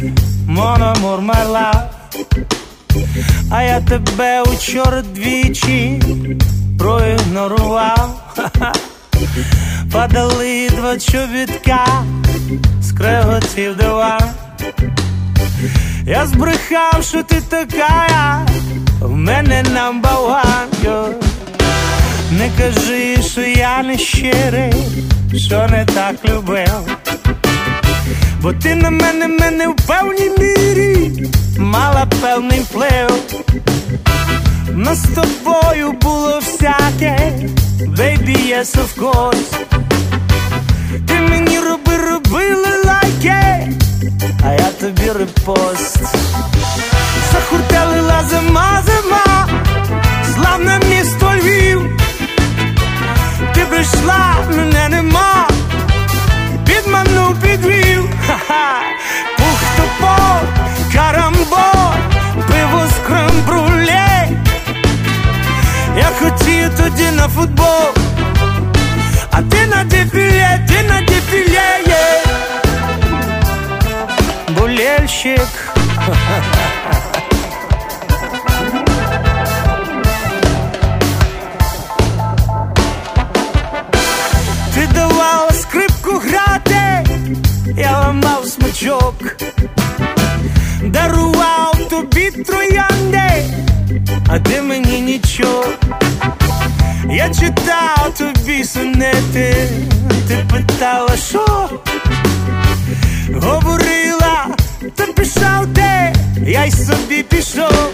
mon amour, my love. А я тебе учора двічі проігнорував. Падали два чобітка, скреготів диван. Я збрехав, що ти така, в мене number one. Не кажи, що я не щирий, що не так любив. Бо ти на мене в певній мірі мала певний вплив. Но з тобою було всяке, baby, yes, of course. Ти мені робили лайки, а я тобі репост. Захуртелила зима, славне місто Львів. Ти прийшла, мене нема, підманув, підвів. Пух топор, карамбор, пиво з крем-бруле. Я хотів тоді на футбол, а ти на дефіле, yeah. Болельщик. Ти давала скрипку грати, я ламав смичок. Дарував тобі троянди, а ти мені нічого. Я читав тобі сонети, ти питала, що? Говорила, та пішов ти, я й собі пішов.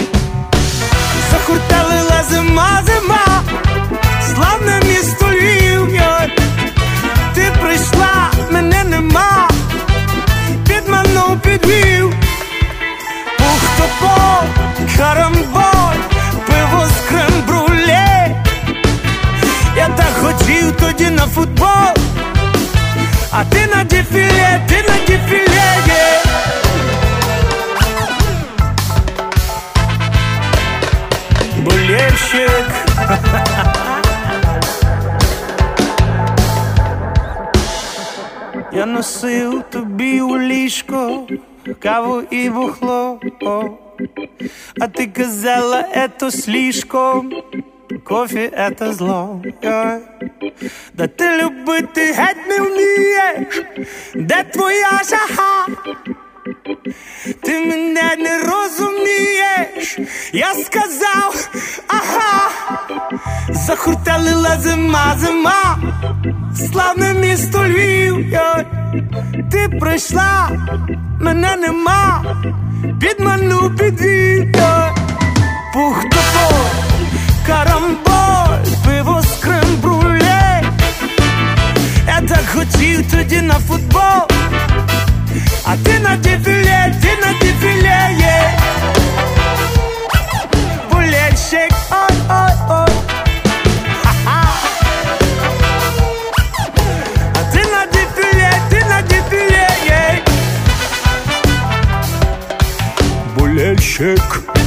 Захурталила зима, славне місто Львів. Ти прийшла, мене нема, підманув, підвів. Пух топор, карамболь, пиво з крем-бруле. Я так хотів тоді на футбол, а ти на дефіле, yeah. Болельщик. Я носив тобі у ліжко каву і бухло, а ти казала, ето слишком, кофе это зло. Да ти любити геть не вмієш, де твоя жага? Ти мене не розумієш, я сказав, ага. Захурталила зима, славне місто Львів. Ти прийшла, мене нема, підманув, підвів. Пух топор, карамболь, пиво з крем-бруле. Я так хотів тоді на футбол, а ти на дефіле, yeah. Болельщик, ой. Ха-ха. А ти на дефіле, yeah. Болельщик.